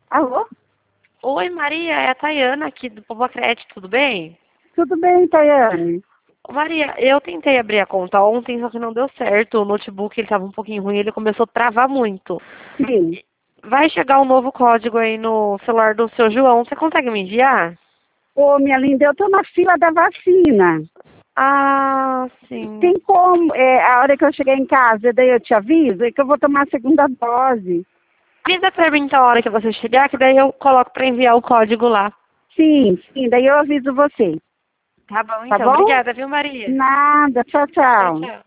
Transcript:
Alô? Oi, Maria, é a Tayana aqui do Povacred, tudo bem? Tudo bem, Tayane? Ô, Maria, eu tentei abrir a conta ontem, só que não deu certo. O notebook ele estava um pouquinho ruim, ele começou a travar muito. Sim. Vai chegar um novo código aí no celular do seu João, você consegue me enviar? Ô, minha linda, eu tô na fila da vacina. Ah, sim. Tem como, a hora que eu chegar em casa, daí eu te aviso, é que eu vou tomar a segunda dose. Avisa pra mim então a hora que você chegar, que daí eu coloco pra enviar o código lá. Sim, sim, daí eu aviso você. Tá bom, Tá então. bom? Obrigada, viu, Maria? Nada, tchau, Tchau, tchau. tchau.